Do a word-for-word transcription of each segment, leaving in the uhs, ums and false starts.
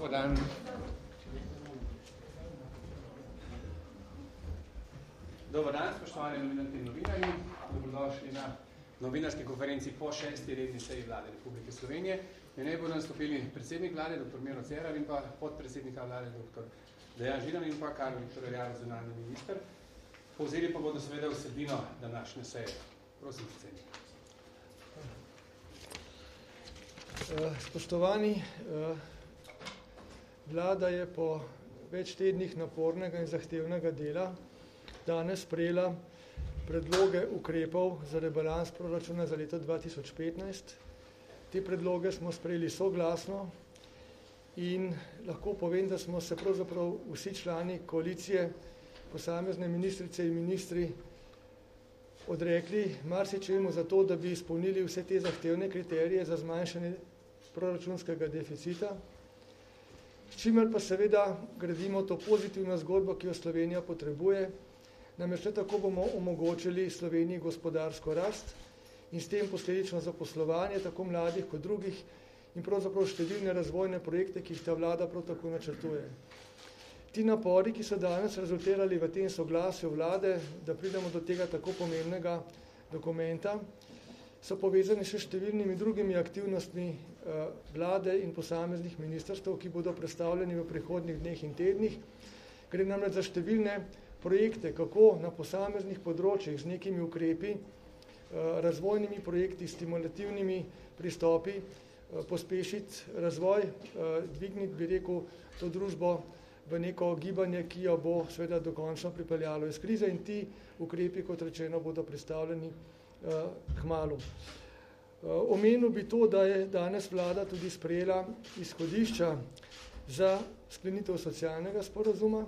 Dobar dan. Dobar dan, spoštovani novinarke in novinarji. Dobrodošli na novinarski konferenci po šesti redni seji Vlade Republike Slovenije. Na njej bodo nastopili predsednik vlade, doktor Miro Cerar, in pa podpredsednika vlade, doktor Dejan Židan, in pa Karol Viktor Erjavec, zunanji minister. Povzeli pa bodo seveda vsebino današnje seje. Prosim, predsednik. Spoštovani, vlada je po več tednih napornega in zahtevnega dela danes sprejela predloge ukrepov za rebalans proračuna za leto dva tisoč petnajst. Te predloge smo sprejeli soglasno in lahko povem, da smo se pravzaprav vsi člani koalicije, posamezne ministrice in ministri odrekli marsičemu za to, da bi izpolnili vse te zahtevne kriterije za zmanjšanje proračunskega deficita, s čimer pa seveda gradimo to pozitivno zgodbo, ki jo Slovenija potrebuje. Namreč le tako bomo omogočili Sloveniji gospodarsko rast in s tem posledično zaposlovanje tako mladih kot drugih in pravzaprav številne razvojne projekte, ki jih ta vlada prav tako načrtuje. Ti napori, ki so danes rezultirali v tem soglasju vlade, da pridemo do tega tako pomembnega dokumenta, so povezani še številnimi drugimi aktivnostmi vlade in posameznih ministrstev, ki bodo predstavljeni v prihodnjih dneh in tednih. Gre namreč za številne projekte, kako na posameznih področjih z nekimi ukrepi, razvojnimi projekti, stimulativnimi pristopi pospešiti razvoj, dvigniti, bi rekel, to družbo v neko gibanje, ki jo bo seveda dokončno pripeljalo iz krize, in ti ukrepi, kot rečeno, bodo predstavljeni kmalu. Omenil bi to, da je danes vlada tudi sprejela izhodišča za sklenitev socialnega sporazuma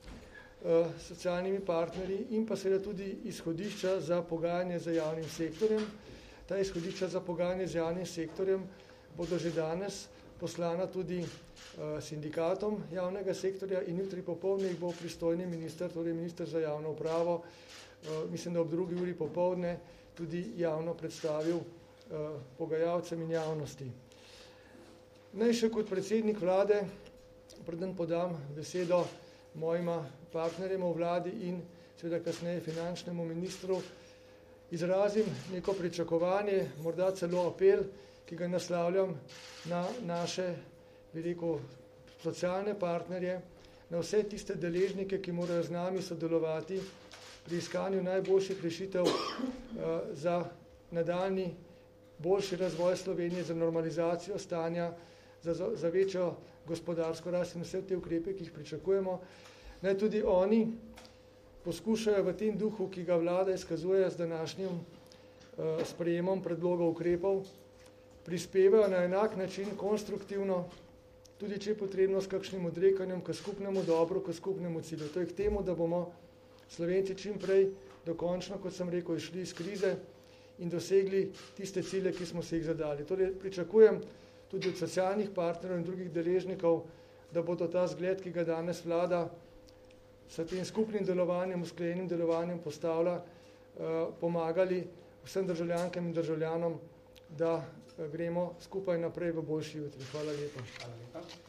s socialnimi partnerji in pa seveda tudi izhodišča za pogajanje z javnim sektorjem. Ta izhodišča za pogajanje z javnim sektorjem bodo že danes poslana tudi sindikatom javnega sektorja in jutri popoldne jih bo pristojni minister, torej minister za javno upravo, mislim, da ob drugi uri popoldne tudi javno predstavil pogajalcem in javnosti. Naj še kot predsednik vlade, preden podam besedo mojima partnerjema v vladi in seveda kasneje finančnemu ministru, izrazim neko pričakovanje, morda celo apel, ki ga naslavljam na naše, bi rekel, socialne partnerje, na vse tiste deležnike, ki morajo z nami sodelovati pri iskanju najboljših rešitev za nadaljnji boljši razvoj Slovenije, za normalizacijo stanja, za, za večjo gospodarsko rast in vse te ukrepe, ki jih pričakujemo. Naj tudi oni poskušajo v tem duhu, ki ga vlada izkazuje z današnjim uh, sprejemom predlogov ukrepov, prispevajo na enak način konstruktivno, tudi če je potrebno s kakšnim odrekanjem k skupnemu dobru, k skupnemu cilju. To je k temu, da bomo Slovenci čim prej dokončno, kot sem rekel, išli iz krize in dosegli tiste cilje, ki smo se jih zadali. Torej, pričakujem tudi od socialnih partnerov in drugih deležnikov, da bodo ta zgled, ki ga danes vlada s tem skupnim delovanjem, usklajenim delovanjem postavlja, pomagali vsem državljankam in državljanom, da gremo skupaj naprej v boljši jutri. Hvala lepa. Hvala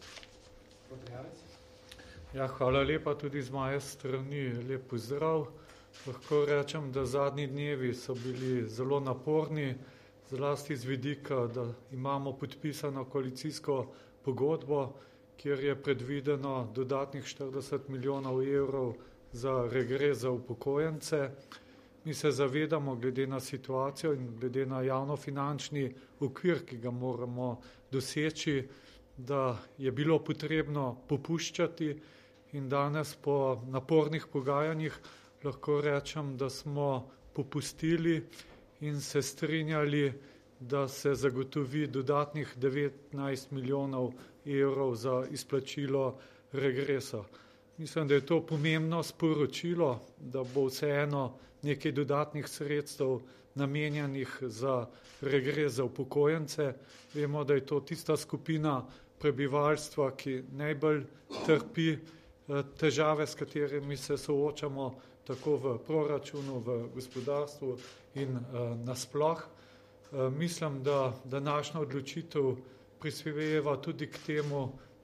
lepa. Ja, hvala lepa tudi z moje strani. Lep pozdrav. Lahko rečem, da zadnji dnevi so bili zelo naporni, zlasti z vidika, da imamo podpisano koalicijsko pogodbo, kjer je predvideno dodatnih štirideset milijonov evrov za regres za upokojence. Mi se zavedamo, glede na situacijo in glede na javnofinančni okvir, ki ga moramo doseči, da je bilo potrebno popuščati in danes po napornih pogajanjih lahko rečem, da smo popustili in se strinjali, da se zagotovi dodatnih devetnajst milijonov evrov za izplačilo regresa. Mislim, da je to pomembno sporočilo, da bo vseeno nekaj dodatnih sredstev namenjenih za regres za upokojence. Vemo, da je to tista skupina prebivalstva, ki najbolj trpi težave, s katerimi se soočamo tako v proračunu, v gospodarstvu in uh, nasploh. Uh, mislim, da današnja odločitev prispeva tudi k temu,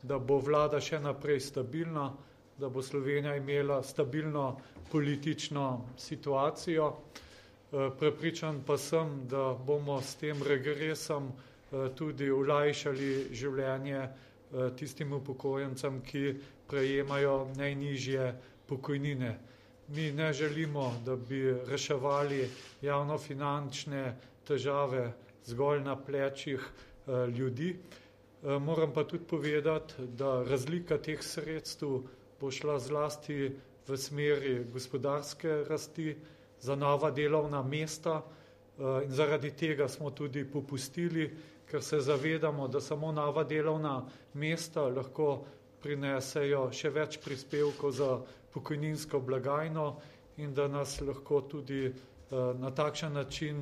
da bo vlada še naprej stabilna, da bo Slovenija imela stabilno politično situacijo. Prepričan pa sem, da bomo s tem regresom tudi olajšali življenje tistim upokojencem, ki prejemajo najnižje pokojnine. Mi ne želimo, da bi reševali javnofinančne težave zgolj na plečih ljudi. Moram pa tudi povedati, da razlika teh sredstev bo šla zlasti v smeri gospodarske rasti, za nova delovna mesta in zaradi tega smo tudi popustili, ker se zavedamo, da samo nova delovna mesta lahko prinesejo še več prispevkov za pokojninsko blagajno in da nas lahko tudi na takšen način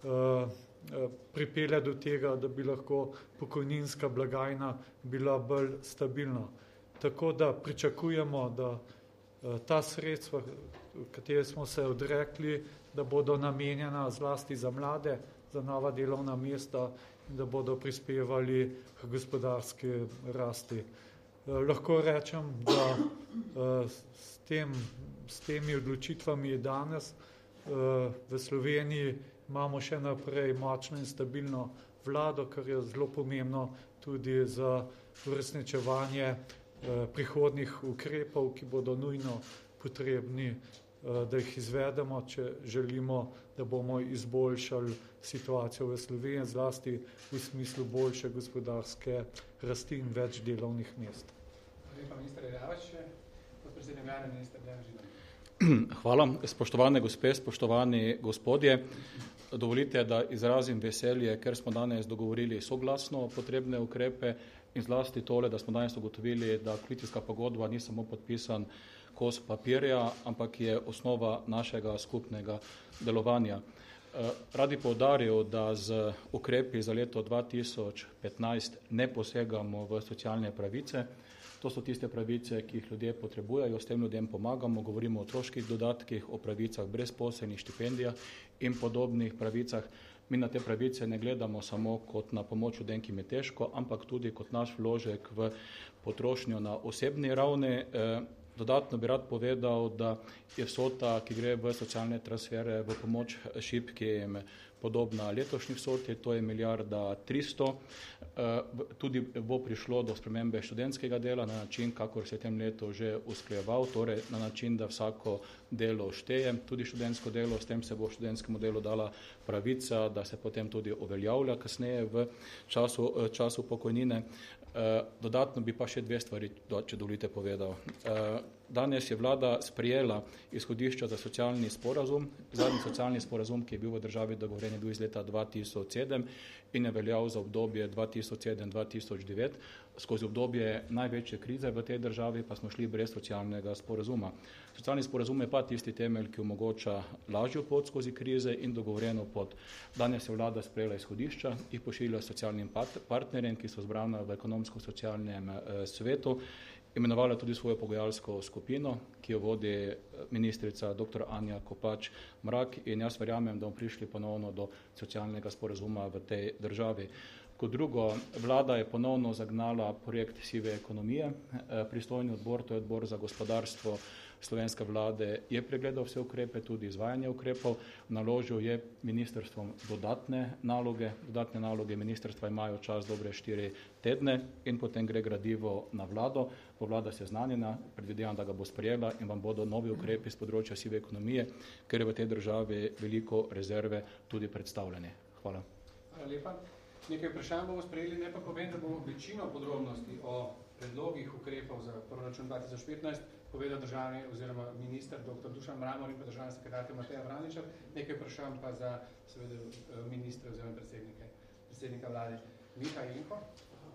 pripelje do tega, da bi lahko pokojninska blagajna bila bolj stabilna. Tako da pričakujemo, da ta sredstva, katere smo se odrekli, da bodo namenjena zlasti za mlade, za nova delovna mesta in da bodo prispevali k gospodarski rasti. Lahko rečem, da s, tem, s temi odločitvami danes v Sloveniji imamo še naprej močno in stabilno vlado, kar je zelo pomembno tudi za uresničevanje prihodnih ukrepov, ki bodo nujno potrebni, da jih izvedemo, če želimo, da bomo izboljšali situacijo v Sloveniji, zlasti v smislu boljše gospodarske rasti in več delovnih mest. Lepa, minister Erjavec, podpredsednik vlade, minister Dejan Židan. Hvala, spoštovane gospe, spoštovani gospodje. Dovolite, da izrazim veselje, ker smo danes dogovorili soglasno potrebne ukrepe in zlasti tole, da smo danes ugotovili, da koalicijska pogodba ni samo podpisan kos papirja, ampak je osnova našega skupnega delovanja. Radi poudaril, da z ukrepi za leto dva tisoč petnajst ne posegamo v socialne pravice. To so tiste pravice, ki jih ljudje potrebujejo, s tem ljudem pomagamo, govorimo o otroških dodatkih, o pravicah brezposelnih, štipendijah in podobnih pravicah. Mi na te pravice ne gledamo samo kot na pomoč ljudem, ki jim je težko, ampak tudi kot naš vložek v potrošnjo na osebni ravni. Dodatno bi rad povedal, da je vsota, ki gre v socialne transfere, v pomoč šibkim, podobna letošnji vsoti, to je milijarda tristo. Tudi bo prišlo do spremembe študentskega dela na način, kakor se je tem letu že usklejeval, torej na način, da vsako delo šteje, tudi študentsko delo, s tem se bo študentskemu delu dala pravica, da se potem tudi uveljavlja kasneje v času, času pokojnine. Dodatno bi pa še dve stvari, če dovolite, povedal. Danes je vlada sprejela izhodišča za socialni sporazum. Zadnji socialni sporazum, ki je bil v državi dogovorjen, je bil iz leta dva tisoč sedem in je veljal za obdobje dva tisoč sedem do dva tisoč devet. Skozi obdobje največje krize v tej državi pa smo šli brez socialnega sporazuma. Socialni sporazum je pa tisti temelj, ki omogoča lažjo pot skozi krize in dogovorjeno pot. Danes je vlada sprejela izhodišča, jih pošiljala socialnim partnerjem, ki so zbrana v ekonomsko-socialnem svetu, imenovala tudi svojo pogajalsko skupino, ki jo vodi ministrica dr. Anja Kopač Mrak in jaz verjamem, da bomo prišli ponovno do socialnega sporazuma v tej državi. Kot drugo, vlada je ponovno zagnala projekt sive ekonomije. Pristojni odbor, to je odbor za gospodarstvo slovenske vlade, je pregledal vse ukrepe, tudi izvajanje ukrepov, naložil je ministrstvom dodatne naloge. Dodatne naloge ministrstva imajo čas dobre štiri tedne in potem gre gradivo na vlado. Bo vlada seznanjena, predvidevam, da ga bo sprejela in vam bodo novi ukrepi z področja sive ekonomije, ker je v tej državi veliko rezerve tudi predstavljene. Hvala. Hvala lepa. Nekaj vprašanj bomo sprejeli, ne pa povem, da bomo večino podrobnosti o predlogih ukrepov za proračun dva tisoč petnajst povedal državni oziroma minister dr. Dušan Mramor in pa državna sekretarka Mateja Vraničar. Nekaj vprašanj pa za seveda ministra oziroma predsednika, predsednika vlade. Miha Jelenko.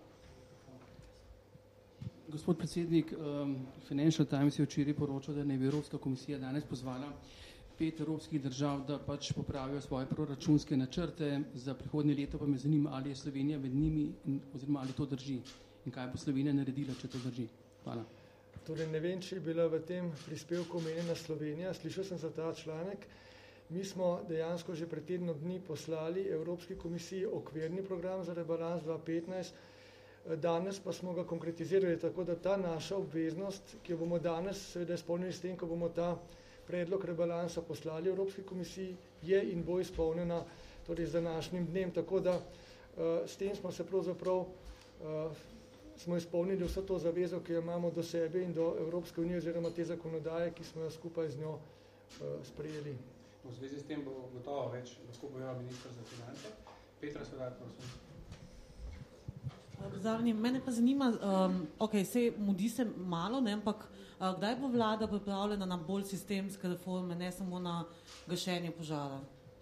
Gospod predsednik, Financial Times je včeraj poročal, da naj bi Evropska komisija danes pozvala pet evropskih držav, da pač popravijo svoje proračunske načrte. Za prihodnje leto pa me zanima, ali je Slovenija med njimi oziroma ali to drži in kaj bo Slovenija naredila, če to drži. Hvala. Torej, ne vem, če je bila v tem prispevku omenjena Slovenija. Slišal sem za ta članek. Mi smo dejansko že pred tednom dni poslali Evropski komisiji okvirni program za rebalans dva petnajst. danes pa smo ga konkretizirali tako, da ta naša obveznost, ki jo bomo danes seveda izpolnili s tem, ko bomo ta predlog rebalansa poslali Evropski komisiji, je in bo izpolnjena torej z današnjim dnem, tako da s tem smo se pravzaprav smo izpolnili vso to zavezo, ki jo imamo do sebe in do Evropske unije oziroma te zakonodaje, ki smo jo skupaj z njo sprejeli. V zvezi s tem bo gotovo več lahko bojo minister za finance. Petra Sodat, prosim. Zavni, mene pa zanima, um, ok, se mudi se malo, ne, ampak uh, kdaj bo vlada pripravljena na bolj sistemske reforme, ne samo na gašenje požara?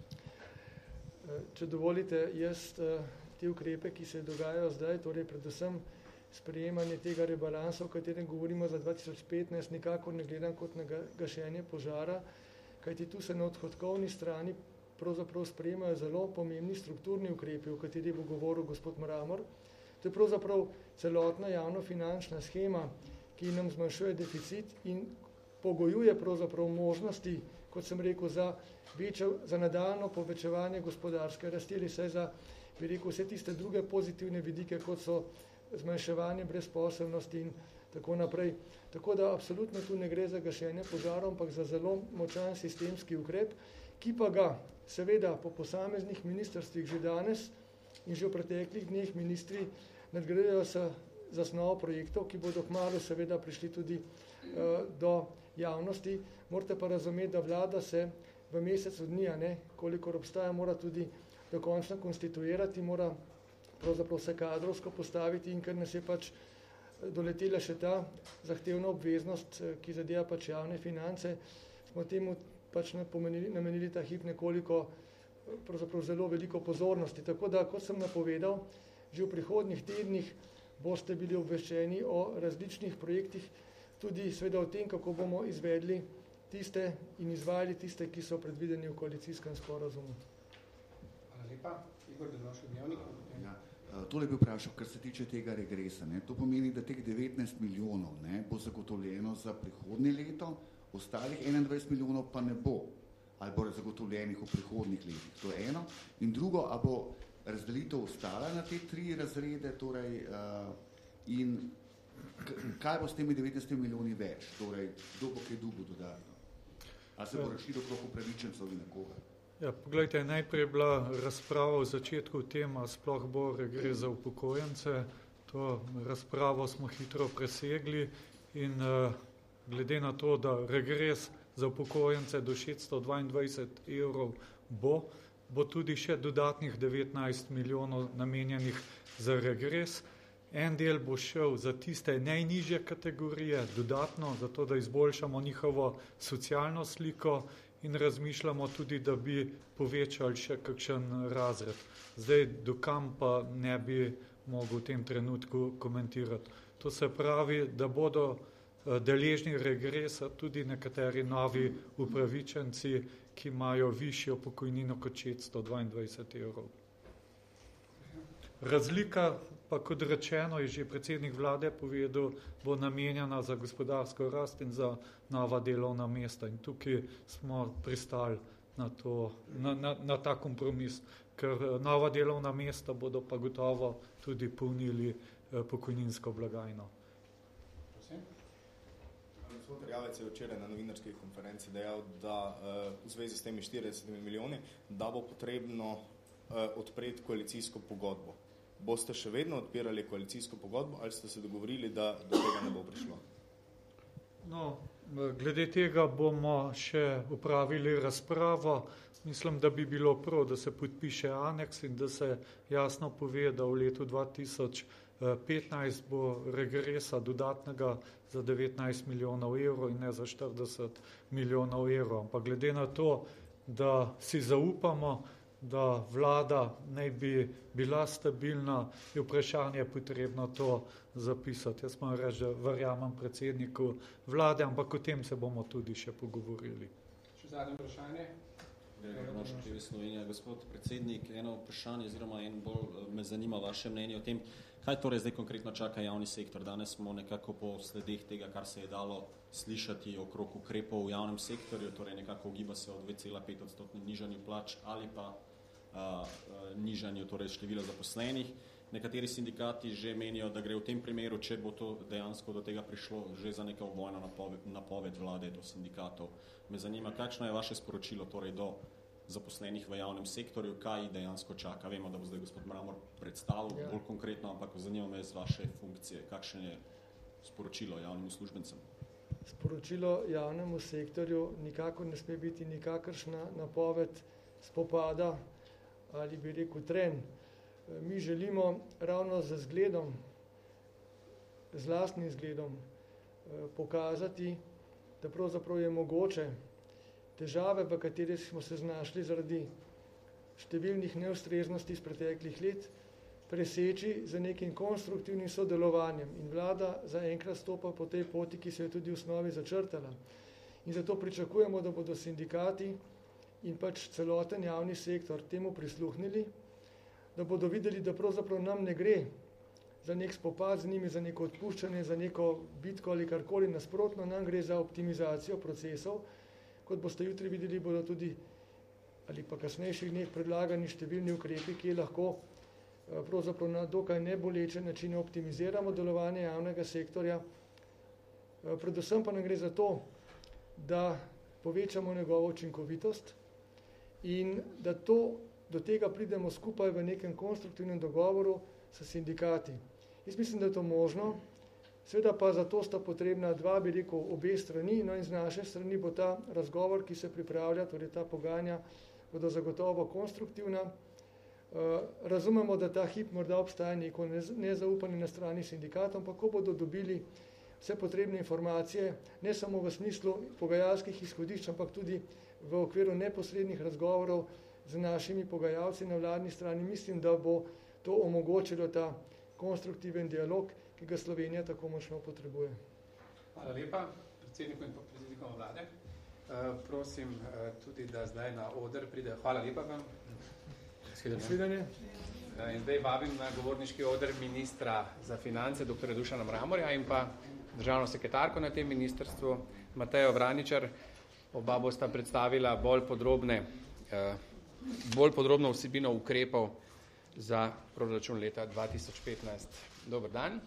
Če dovolite, jaz te ukrepe, ki se dogajajo zdaj, torej predvsem sprejemanje tega rebalansa, o katerem govorimo za dva tisoč petnajst, nikakor ne gledam kot na gašenje požara, kajti tu se na odhodkovni strani pravzaprav sprejemajo zelo pomembni strukturni ukrepi, o kateri bo govoril gospod Mramor. To je pravzaprav celotna javnofinančna schema, ki nam zmanjšuje deficit in pogojuje pravzaprav možnosti, kot sem rekel, za, večjo, za nadaljno povečevanje gospodarske rasti, saj za, bi rekel, vse tiste druge pozitivne vidike, kot so zmanjševanje brezposelnosti in tako naprej. Tako da absolutno tu ne gre za gašenje požarov, ampak za zelo močan sistemski ukrep, ki pa ga seveda po posameznih ministrstvih že danes in že v preteklih dneh ministri nadgrajujejo s zasnovo projektov, ki bodo kmalu seveda prišli tudi uh, do javnosti. Morate pa razumeti, da vlada se v mesecu dni, ne, kolikor obstaja, mora tudi dokončno konstituirati, mora pravzaprav se kadrovsko postaviti in ker nas je pač doletela še ta zahtevna obveznost, ki zadeva pač javne finance, smo temu pač napomenili, namenili ta hip nekoliko pravzaprav zelo veliko pozornosti. Tako da, kot sem napovedal, že v prihodnjih tednih boste bili obveščeni o različnih projektih, tudi seveda o tem, kako bomo izvedli tiste in izvajali tiste, ki so predvideni v koalicijskem sporazumu. Hvala lepa. Igor Denošek, Dnevnik. Ja. Tole bi vprašal, kar se tiče tega regresa. Ne? To pomeni, da teh devetnajst milijonov ne, bo zagotovljeno za prihodnje leto, ostalih enaindvajset milijonov pa ne bo, ali bo zagotovljenih v prihodnjih letih. To je eno. In drugo, a bo razdelitev ostala na te tri razrede, torej, uh, in kaj bo s temi devetnajstimi milijoni več? Torej, kdo bo kaj dugo dodatno? A se bo rešilo okrog upravičencev in nekoga? Ja, poglejte, najprej je bila razprava v začetku tema, sploh bo regres za upokojence. To razpravo smo hitro presegli in uh, glede na to, da regres za upokojence do šeststo dvaindvajset evrov bo, bo tudi še dodatnih devetnajst milijonov namenjenih za regres. En del bo šel za tiste najnižje kategorije dodatno, zato da izboljšamo njihovo socialno sliko in razmišljamo tudi, da bi povečali še kakšen razred. Zdaj, dokam pa ne bi mogel v tem trenutku komentirati. To se pravi, da bodo deležni regresa tudi nekateri novi upravičenci, ki imajo višjo pokojnino kot šeststo dvaindvajset evrov. Razlika pa, kot rečeno, je že predsednik vlade povedal, bo namenjena za gospodarsko rast in za nova delovna mesta. In tukaj smo pristali na, to, na, na, na ta kompromis, ker nova delovna mesta bodo pa gotovo tudi polnili eh, pokojninsko blagajno. Gospod Erjavec je včeraj na novinarski konferenci dejal, da uh, v zvezi s temi štiridesetimi milijoni, da bo potrebno uh, odpreti koalicijsko pogodbo. Boste še vedno odpirali koalicijsko pogodbo ali ste se dogovorili, da do tega ne bo prišlo? No, glede tega bomo še upravili razpravo. Mislim, da bi bilo prav, da se podpiše aneks in da se jasno pove, da v letu dva tisoč petnajst bo regresa dodatnega za devetnajst milijonov evrov in ne za štirideset milijonov evrov. Ampak glede na to, da si zaupamo, da vlada naj bi bila stabilna, je vprašanje potrebno to zapisati. Jaz moram reči, da verjamem predsedniku vlade, ampak o tem se bomo tudi še pogovorili. Še zadnje vprašanje? Slovenija, gospod predsednik, eno vprašanje, oziroma en bolj me zanima vaše mnenje o tem, kaj torej zdaj konkretno čaka javni sektor. Danes smo nekako po sledeh tega, kar se je dalo slišati okrog ukrepov v javnem sektorju, torej nekako ugiba se o dve cela pet odstotnem nižanju plač ali pa uh, nižanju torej števila zaposlenih. Nekateri sindikati že menijo, da gre v tem primeru, če bo to dejansko do tega prišlo, že za neko vojno napoved, napoved vlade do sindikatov. Me zanima, kakšno je vaše sporočilo torej do zaposlenih v javnem sektorju, kaj dejansko čaka. Vemo, da bo zdaj gospod Mramor predstavil ja. bolj konkretno, ampak zanima me z vaše funkcije, kakšno je sporočilo javnim uslužbencem. Sporočilo javnemu sektorju nikakor ne sme biti nikakršna napoved spopada ali bi rekel tren. Mi želimo ravno z zgledom, z lastnim zgledom pokazati, da pravzaprav je mogoče težave, v katerih smo se znašli zaradi številnih neustreznosti iz preteklih let, preseči z nekim konstruktivnim sodelovanjem. In vlada zaenkrat stopa po tej poti, ki se je tudi v osnovi začrtala. In zato pričakujemo, da bodo sindikati in pač celoten javni sektor temu prisluhnili, da bodo videli, da pravzaprav nam ne gre za nek spopad z njimi, za neko odpuščanje, za neko bitko ali karkoli nasprotno, nam gre za optimizacijo procesov. Kot boste jutri videli, bodo tudi ali pa kasnejših dneh predlagani številni ukrepi, ki lahko pravzaprav na dokaj neboleče načine optimiziramo delovanje javnega sektorja. Predvsem pa nam gre za to, da povečamo njegovo učinkovitost in da to do tega pridemo skupaj v nekem konstruktivnem dogovoru s sindikati. Jaz mislim, da je to možno, seveda pa za to sta potrebna dva, bi rekel, obe strani, no in z naše strani bo ta razgovor, ki se pripravlja, torej ta pogajanja, bodo zagotovo konstruktivna. Razumemo, da ta hip morda obstaja neko nezaupanje na strani sindikatov, ampak ko bodo dobili vse potrebne informacije, ne samo v smislu pogajalskih izhodišč, ampak tudi v okviru neposrednih razgovorov z našimi pogajalci na vladni strani, mislim, da bo to omogočilo ta konstruktiven dialog, ki ga Slovenija tako močno potrebuje. Hvala lepa predsedniku in predsednikom vlade. Uh, prosim uh, tudi, da zdaj na oder pride. Hvala lepa vam. Svidanje. Uh, in zdaj vabim na govorniški oder ministra za finance, doktorja Dušana Mramorja in pa državno sekretarko na tem ministrstvu, Matejo Vraničar. Oba bosta predstavila bolj podrobne uh, bolj podrobno vsebino ukrepov za proračun leta dva tisoč petnajst. Dober dan.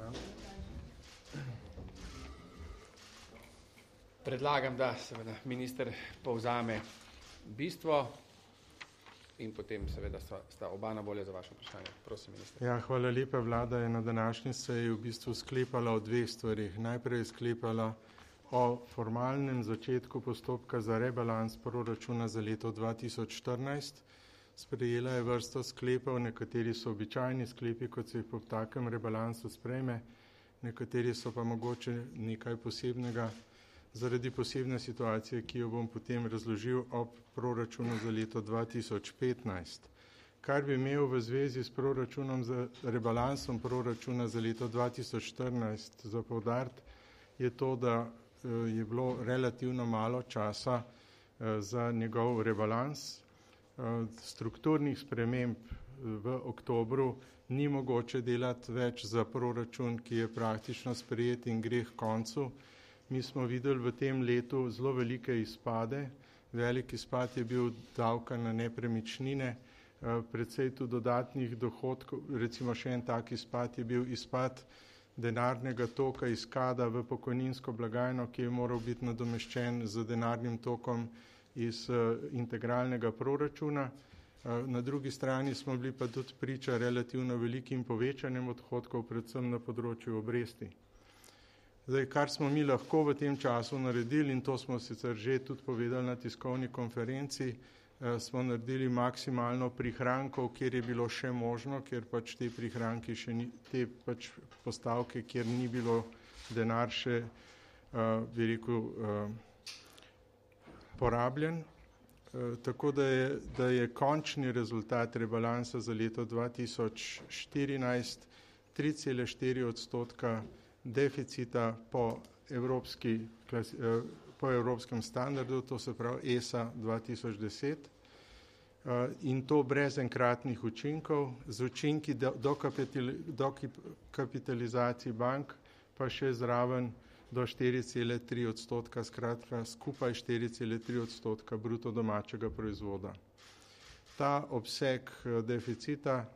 Predlagam, da seveda minister povzame bistvo in potem seveda sta, sta oba na voljo za vaše vprašanje. Prosim, minister. Ja, hvala lepa. Vlada je na današnji seji v bistvu sklepala o dveh stvarih. Najprej je sklepala o formalnem začetku postopka za rebalans proračuna za leto dva tisoč štirinajst. Sprejela je vrsto sklepov, nekateri so običajni sklepi, kot se jih po takem rebalansu sprejme, nekateri so pa mogoče nekaj posebnega zaradi posebne situacije, ki jo bom potem razložil ob proračunu za leto dva tisoč petnajst. Kar bi imel v zvezi s proračunom za rebalansom proračuna za leto dva tisoč štirinajst za poudariti, je to, da je bilo relativno malo časa za njegov rebalans. Strukturnih sprememb v oktobru ni mogoče delati več za proračun, ki je praktično sprejet in gre k koncu. Mi smo videli v tem letu zelo velike izpade. Velik izpad je bil davka na nepremičnine, predvsej tudi dodatnih dohodkov. Recimo še en tak izpad je bil izpad denarnega toka iz kada v pokojninsko blagajno, ki je moral biti nadomeščen z denarnim tokom iz integralnega proračuna. Na drugi strani smo bili pa tudi priča relativno velikim povečanjem odhodkov, predvsem na področju obresti. Zdaj, kar smo mi lahko v tem času naredili, in to smo sicer že tudi povedali na tiskovni konferenci, smo naredili maksimalno prihrankov, kjer je bilo še možno, ker pač te prihranki še ni, te pač postavke, kjer ni bilo denar še, bi rekel, porabljen. Tako da je, da je končni rezultat rebalansa za leto dva tisoč štirinajst tri cele štiri odstotka deficita po, evropski, po evropskem standardu, to se pravi E S A dva tisoč deset, in to brez enkratnih učinkov, z učinki dokapitalizacij bank pa še zraven do štiri cele tri odstotka, skratka skupaj štiri cele tri odstotka bruto domačega proizvoda. Ta obseg deficita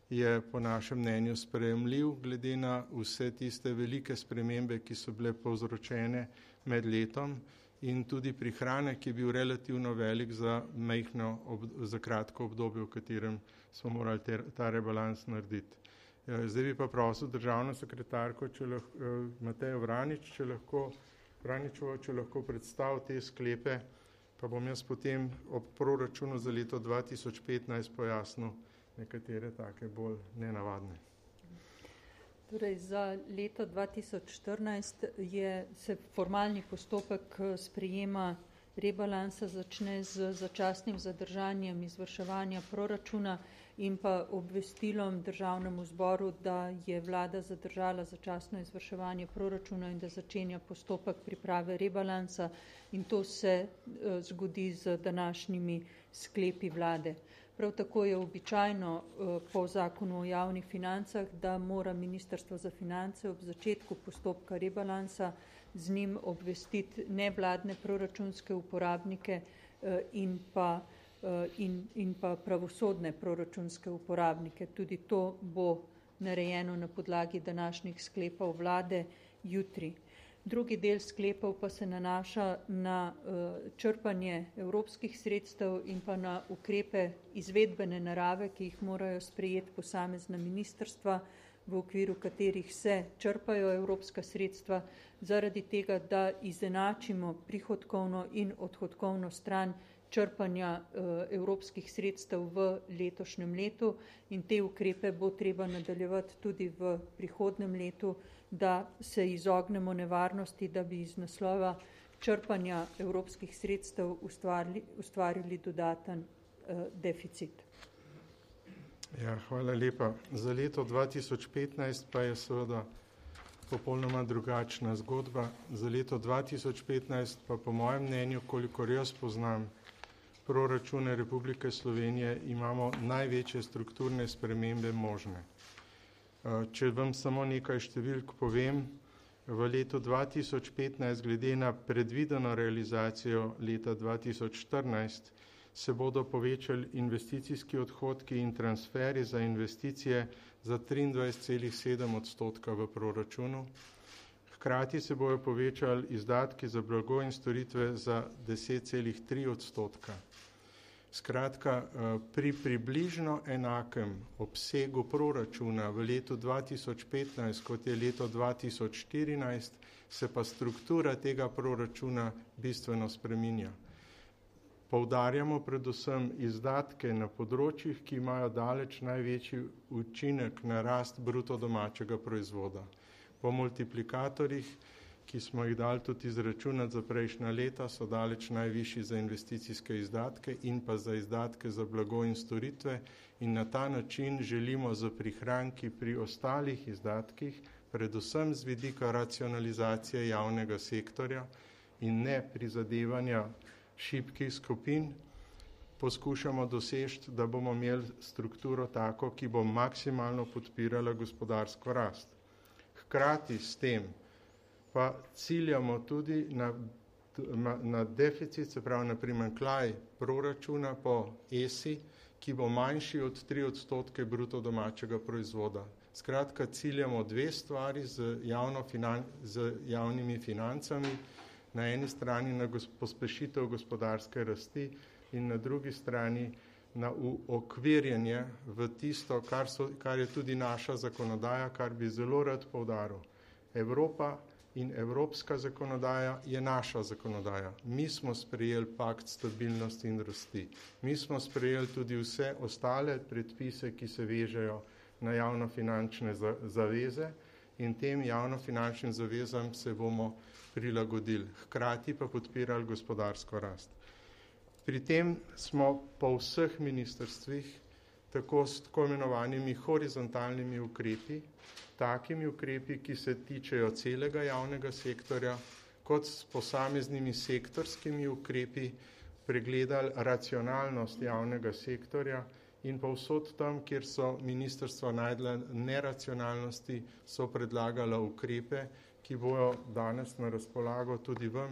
je po našem mnenju sprejemljiv glede na vse tiste velike spremembe, ki so bile povzročene med letom in tudi prihranek je bil relativno velik za majhno, za kratko obdobje, v katerem smo morali ter, ta rebalans narediti. Zdaj bi pa prosil državno sekretarko, če lahko, Matejo Vranič, če lahko, Vraničovo, če lahko predstavi te sklepe, pa bom jaz potem ob proračunu za leto dva tisoč petnajst pojasnil nekatere take bolj nenavadne. Torej, za leto dva tisoč štirinajst je se formalni postopek sprejema rebalansa začne z začasnim zadržanjem izvrševanja proračuna in pa obvestilom državnemu zboru, da je vlada zadržala začasno izvrševanje proračuna in da začenja postopek priprave rebalansa in to se uh, zgodi z današnjimi sklepi vlade. Prav tako je običajno uh, po zakonu o javnih financah, da mora Ministrstvo za finance ob začetku postopka rebalansa z njim obvestiti nevladne proračunske uporabnike uh, in pa In, in pa pravosodne proračunske uporabnike. Tudi to bo narejeno na podlagi današnjih sklepov vlade jutri. Drugi del sklepov pa se nanaša na uh, črpanje evropskih sredstev in pa na ukrepe izvedbene narave, ki jih morajo sprejeti posamezna ministrstva, v okviru katerih se črpajo evropska sredstva, zaradi tega, da izenačimo prihodkovno in odhodkovno stran črpanja uh, evropskih sredstev v letošnjem letu in te ukrepe bo treba nadaljevati tudi v prihodnem letu, da se izognemo nevarnosti, da bi iz naslova črpanja evropskih sredstev ustvarili, ustvarili dodaten uh, deficit. Ja, hvala lepa. Za leto dva tisoč petnajst pa je seveda popolnoma drugačna zgodba. Za leto dva tisoč petnajst pa po mojem mnenju, kolikor jaz poznam proračune Republike Slovenije, imamo največje strukturne spremembe možne. Če vam samo nekaj številk povem, v letu dva tisoč petnajst glede na predvideno realizacijo leta dva tisoč štirinajst se bodo povečali investicijski odhodki in transferi za investicije za triindvajset celih sedem odstotka v proračunu. Hkrati se bojo povečali izdatki za blago in storitve za deset celih tri odstotka. Skratka, pri približno enakem obsegu proračuna v letu dva tisoč petnajst, kot je leto dva tisoč štirinajst, se pa struktura tega proračuna bistveno spreminja. Poudarjamo predvsem izdatke na področjih, ki imajo daleč največji učinek na rast bruto domačega proizvoda. Po multiplikatorjih, ki smo jih dali tudi izračunati za prejšnja leta, so daleč najvišji za investicijske izdatke in pa za izdatke za blago in storitve in na ta način želimo za prihranki pri ostalih izdatkih, predvsem z vidika racionalizacije javnega sektorja in ne prizadevanja šibkih skupin, poskušamo doseči, da bomo imeli strukturo tako, ki bo maksimalno podpirala gospodarsko rast. Hkrati s tem pa ciljamo tudi na, na deficit, se pravi na primanjkljaj proračuna po E S I, ki bo manjši od tri odstotke bruto domačega proizvoda. Skratka, ciljamo dve stvari z, javno finan, z javnimi financami, na eni strani na gos, pospešitev gospodarske rasti in na drugi strani na okvirjenje v tisto, kar, so, kar je tudi naša zakonodaja, kar bi zelo rad poudaril. Evropa in evropska zakonodaja je naša zakonodaja. Mi smo sprejeli pakt stabilnosti in rasti. Mi smo sprejeli tudi vse ostale predpise, ki se vežejo na javnofinančne zaveze in tem javnofinančnim zavezam se bomo prilagodili. Hkrati pa podpirali gospodarsko rast. Pri tem smo po vseh ministrstvih tako s tako imenovanimi horizontalnimi ukrepi, takimi ukrepi, ki se tičejo celega javnega sektorja, kot s posameznimi sektorskimi ukrepi pregledali racionalnost javnega sektorja in povsod tam, kjer so ministrstva najdla neracionalnosti, so predlagala ukrepe, ki bojo danes na razpolago tudi vam,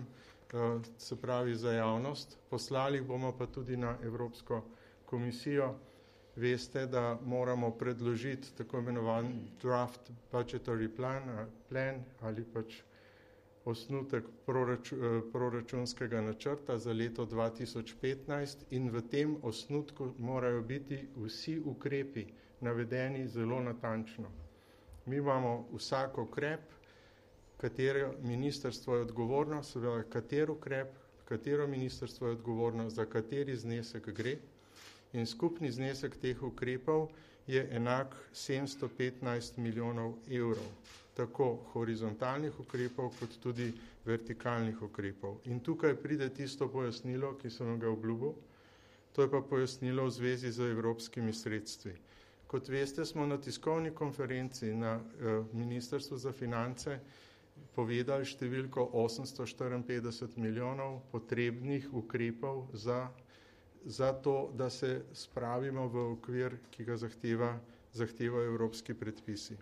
se pravi za javnost. Poslali bomo pa tudi na Evropsko komisijo Veste, da moramo predložiti tako imenovan draft budgetary plan, plan ali pač osnutek proraču, proračunskega načrta za leto dva tisoč petnajst in v tem osnutku morajo biti vsi ukrepi navedeni zelo natančno. Mi imamo vsak ukrep, katero ministrstvo je odgovorno, seveda kater ukrep, katero ministrstvo je odgovorno, za kateri znesek gre in skupni znesek teh ukrepov je enak sedemsto petnajst milijonov evrov, tako horizontalnih ukrepov, kot tudi vertikalnih ukrepov. In tukaj pride tisto pojasnilo, ki sem ga obljubil, to je pa pojasnilo v zvezi z evropskimi sredstvi. Kot veste, smo na tiskovni konferenci na eh, Ministrstvu za finance povedali številko osemsto štiriinpetdeset milijonov potrebnih ukrepov za, za to, da se spravimo v okvir, ki ga zahteva, zahtevajo evropski predpisi.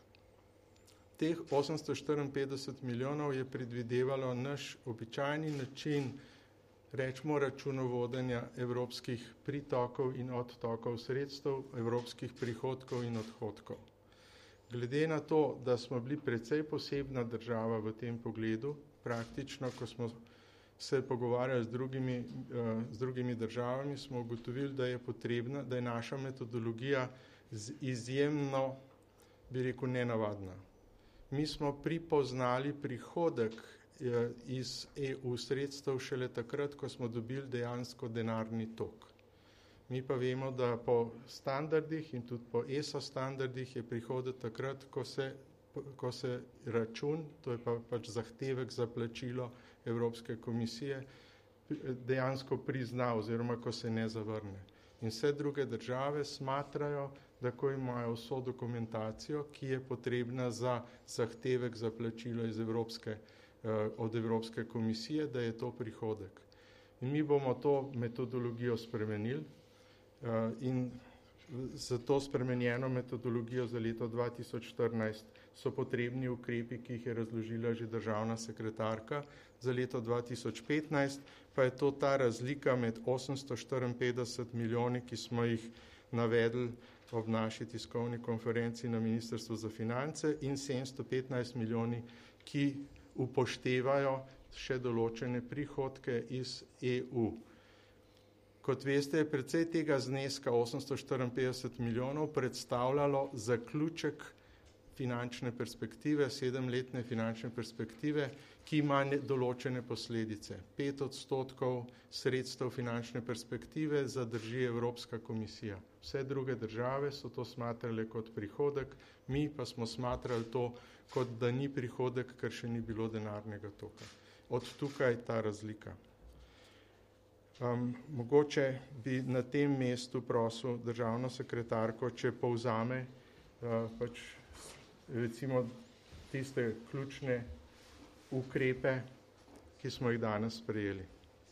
Teh osemsto štiriinpetdeset milijonov je predvidevalo naš običajni način, rečemo računovodenja evropskih pritokov in odtokov sredstev, evropskih prihodkov in odhodkov. Glede na to, da smo bili precej posebna država v tem pogledu, praktično, ko smo se pogovarjali z drugimi, z drugimi državami, smo ugotovili, da je potrebna, da je naša metodologija izjemno, bi rekel, nenavadna. Mi smo pripoznali prihodek iz E U sredstev šele takrat, ko smo dobili dejansko denarni tok. Mi pa vemo, da po standardih in tudi po E S A standardih je prihodek takrat, ko se, ko se račun, to je pa pač zahtevek za plačilo Evropske komisije, dejansko prizna oziroma ko se ne zavrne. In vse druge države smatrajo, da ko imajo vso dokumentacijo, ki je potrebna za zahtevek za plačilo iz Evropske od Evropske komisije, da je to prihodek. In mi bomo to metodologijo spremenili in za to spremenjeno metodologijo za leto dva tisoč štirinajst so potrebni ukrepi, ki jih je razložila že državna sekretarka. Za leto dva tisoč petnajst pa je to ta razlika med osemsto štiriinpetdeset milijoni, ki smo jih navedli ob naši tiskovni konferenci na Ministrstvu za finance in sedemsto petnajst milijoni, ki upoštevajo še določene prihodke iz E U. Kot veste, je precej tega zneska osemsto štiriinpetdeset milijonov predstavljalo zaključek finančne perspektive, sedemletne finančne perspektive, ki ima določene posledice. Pet odstotkov sredstev finančne perspektive zadrži Evropska komisija. Vse druge države so to smatrale kot prihodek, mi pa smo smatrali to, kot da ni prihodek, ker še ni bilo denarnega toka. Od tukaj ta razlika. Um, mogoče bi na tem mestu prosil državno sekretarko, če povzame uh, pač recimo tiste ključne ukrepe, ki smo jih danes sprejeli.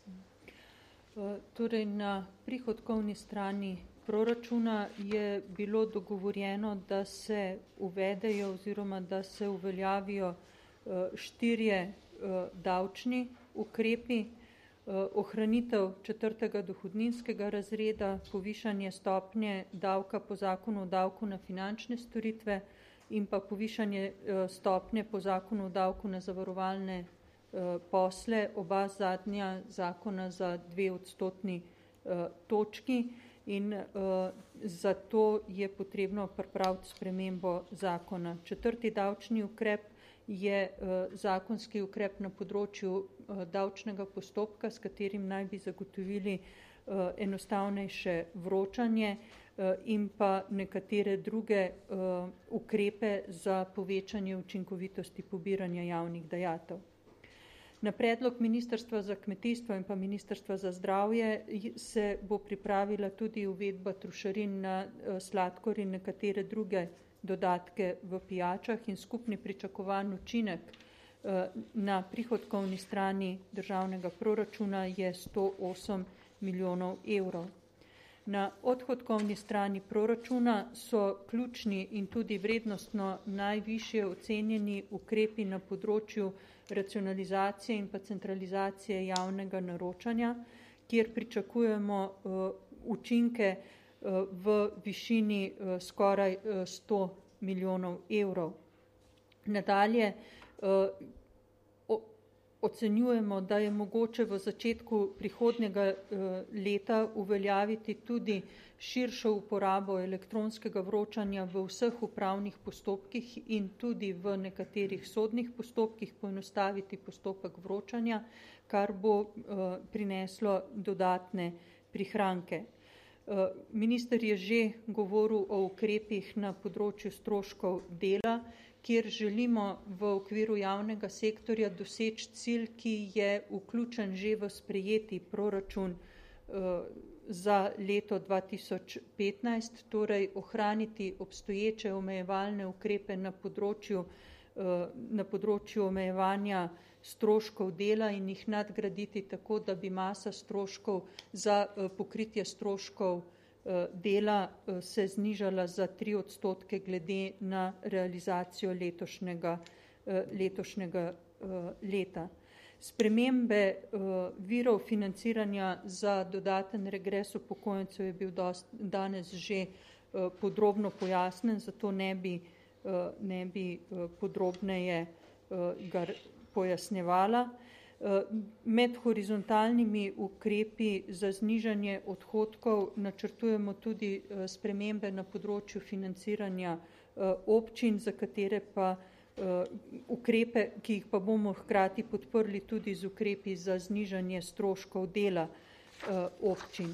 Torej, na prihodkovni strani proračuna je bilo dogovorjeno, da se uvedejo oziroma da se uveljavijo štirje davčni ukrepi, ohranitev četrtega dohodninskega razreda, povišanje stopnje davka po zakonu o davku na finančne storitve in pa povišanje stopnje po zakonu o davku na zavarovalne posle, oba zadnja zakona za dve odstotni točki in zato je potrebno pripraviti spremembo zakona. Četrti davčni ukrep je zakonski ukrep na področju davčnega postopka, s katerim naj bi zagotovili enostavnejše vročanje in pa nekatere druge ukrepe za povečanje učinkovitosti pobiranja javnih dajatev. Na predlog Ministrstva za kmetijstvo in pa Ministrstva za zdravje se bo pripravila tudi uvedba trošarin na sladkor in nekatere druge dodatke v pijačah in skupni pričakovan učinek na prihodkovni strani državnega proračuna je sto osem milijonov evrov. Na odhodkovni strani proračuna so ključni in tudi vrednostno najvišje ocenjeni ukrepi na področju racionalizacije in pa centralizacije javnega naročanja, kjer pričakujemo učinke v višini skoraj sto milijonov evrov. Nadalje ocenjujemo, da je mogoče v začetku prihodnjega leta uveljaviti tudi širšo uporabo elektronskega vročanja v vseh upravnih postopkih in tudi v nekaterih sodnih postopkih poenostaviti postopek vročanja, kar bo prineslo dodatne prihranke. Minister je že govoril o ukrepih na področju stroškov dela, kjer želimo v okviru javnega sektorja doseči cilj, ki je vključen že v sprejeti proračun za leto dva tisoč petnajst, torej ohraniti obstoječe omejevalne ukrepe na področju, na področju omejevanja stroškov dela in jih nadgraditi tako, da bi masa stroškov za pokritje stroškov dela se znižala za tri odstotke glede na realizacijo letošnjega, letošnjega leta. Spremembe virov financiranja za dodaten regres upokojencev je bil dost, danes že podrobno pojasnen, zato ne bi, ne bi podrobneje ga pojasnjevala. Med horizontalnimi ukrepi za znižanje odhodkov načrtujemo tudi spremembe na področju financiranja občin, za katere pa ukrepe, ki jih pa bomo hkrati podprli tudi z ukrepi za znižanje stroškov dela občin.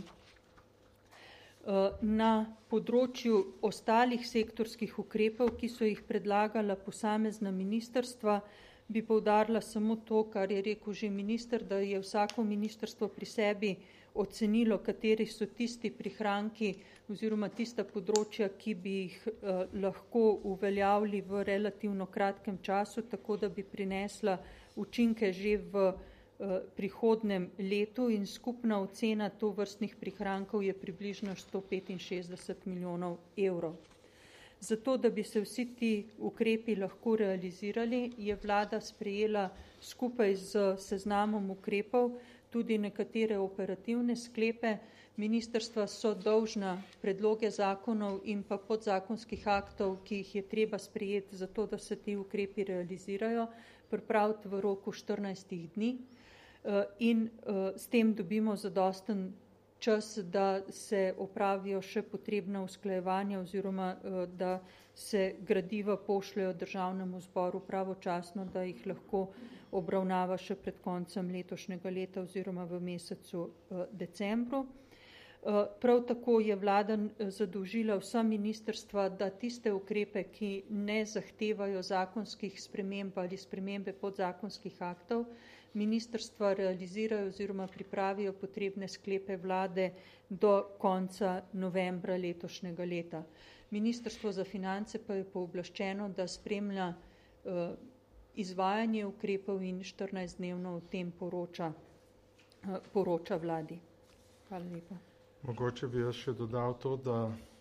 Na področju ostalih sektorskih ukrepov, ki so jih predlagala posamezna ministrstva, bi poudarila samo to, kar je rekel že minister, da je vsako ministrstvo pri sebi ocenilo, kateri so tisti prihranki oziroma tista področja, ki bi jih eh, lahko uveljavili v relativno kratkem času, tako da bi prinesla učinke že v eh, prihodnem letu in skupna ocena tovrstnih prihrankov je približno sto petinšestdeset milijonov evrov. Zato, da bi se vsi ti ukrepi lahko realizirali, je vlada sprejela skupaj z seznamom ukrepov tudi nekatere operativne sklepe. Ministrstva so dolžna predloge zakonov in pa podzakonskih aktov, ki jih je treba sprejeti zato, da se ti ukrepi realizirajo, pripraviti v roku štirinajstih dni in s tem dobimo zadosten čas, da se opravijo še potrebna usklajevanja oziroma da se gradiva pošljajo državnemu zboru pravočasno, da jih lahko obravnava še pred koncem letošnjega leta oziroma v mesecu decembru. Prav tako je vlada zadolžila vsa ministrstva, da tiste ukrepe, ki ne zahtevajo zakonskih sprememb ali spremembe podzakonskih aktov, ministrstva realizirajo oziroma pripravijo potrebne sklepe vlade do konca novembra letošnjega leta. Ministrstvo za finance pa je pooblaščeno, da spremlja uh, izvajanje ukrepov in štirinajstdnevno o tem poroča, uh, poroča vladi. Hvala lepa. Mogoče bi jaz še dodal to, da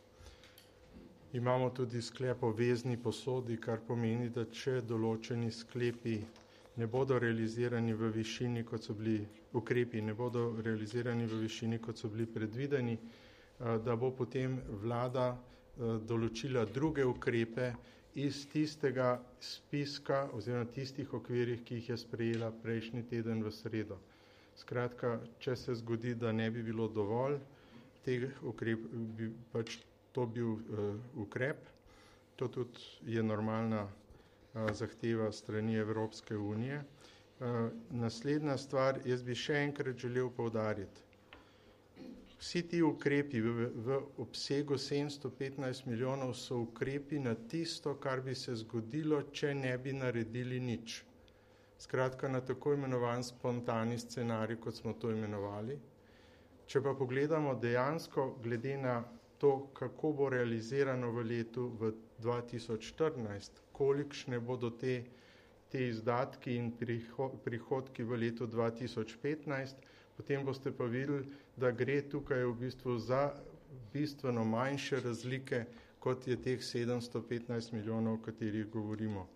imamo tudi sklep o vezni posodi, kar pomeni, da če določeni sklepi ne bodo realizirani v višini, kot so bili ukrepi, ne bodo realizirani v višini, kot so bili predvideni, da bo potem vlada določila druge ukrepe iz tistega spiska oziroma tistih okvirih, ki jih je sprejela prejšnji teden v sredo. Skratka, če se zgodi, da ne bi bilo dovolj, teh ukrep, bi pač to bil uh, ukrep, to tudi je normalna zahteva strani Evropske unije. Naslednja stvar, jaz bi še enkrat želel poudariti. Vsi ti ukrepi v, v obsegu sedemsto petnajst milijonov so ukrepi na tisto, kar bi se zgodilo, če ne bi naredili nič. Skratka, na tako imenovan spontani scenarij, kot smo to imenovali. Če pa pogledamo dejansko, glede na to, kako bo realizirano v letu v dva tisoč štirinajst, kolikšne bodo te, te izdatki in prihodki v letu dva tisoč petnajst, potem boste pa videli, da gre tukaj v bistvu za bistveno manjše razlike, kot je teh sedemsto petnajst milijonov, o katerih govorimo.